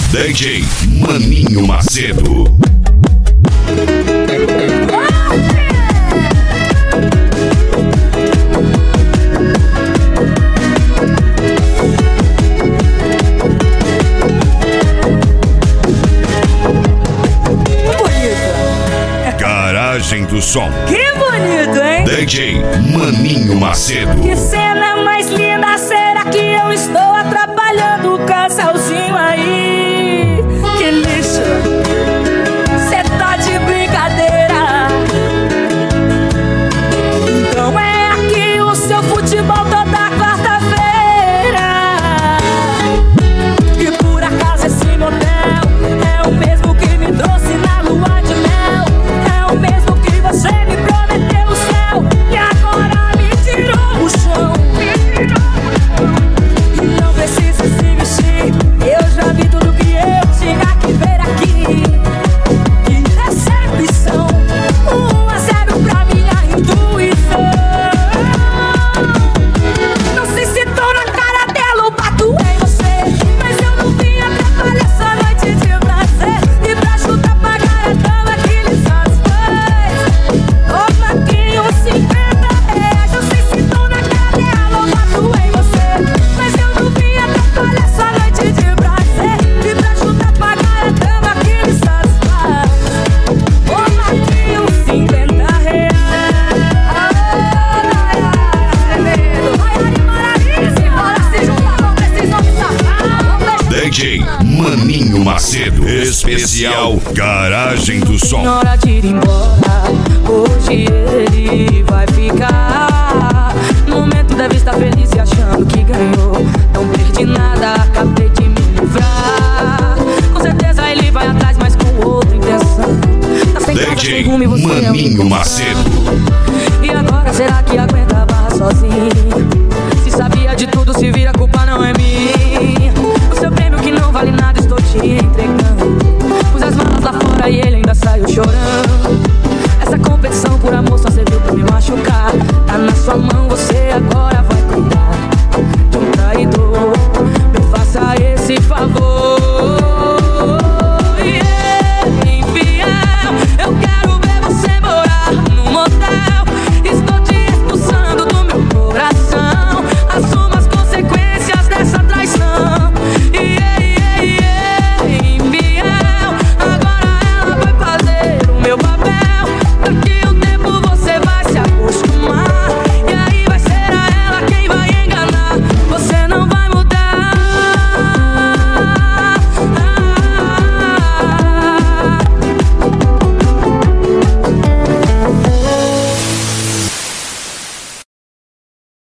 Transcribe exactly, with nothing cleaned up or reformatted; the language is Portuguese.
D J Maninho Macedo. Garagem do Som. Que bonito, hein? D J Maninho Macedo. Que cena mais linda, será que eu estou atrapalhando o casalzinho aí? Que lixo, cê tá de brincadeira. Então é aqui o seu futebol toda quarta-feira. E por acaso esse motel é o mesmo que me trouxe na lua de mel. É o mesmo que você me prometeu o céu e agora me tirou o chão. E não precisa se vestir, eu já vi tudo que eu tinha que ver aqui. Que decepção, um a zero pra minha intuição. Não sei se tô na cara dela ou bato em você, mas eu não vim atrapalhar essa noite de prazer. E pra ajudar a pagar a dama que lhe satisfaz, ô Marquinho, cinquenta reais. Não sei se tô na cara dela ou bato em você, mas eu não vim atrapalhar essa noite de prazer. E pra ajudar a pagar a dama que lhe satisfaz, ô Marquinho, cinquenta reais. D J Maninho Macedo. Especial Garagem do Som. Na hora de ir embora, hoje ele vai ficar. No momento deve estar feliz e achando que ganhou. Não perdi nada, acabei de me livrar. Com certeza ele vai atrás, mas com outra intenção. Tá sem casa, D J sem rumo e você Maninho é um Macedo. E agora será que aguenta a barra sozinho? Se sabia de tudo, se vira com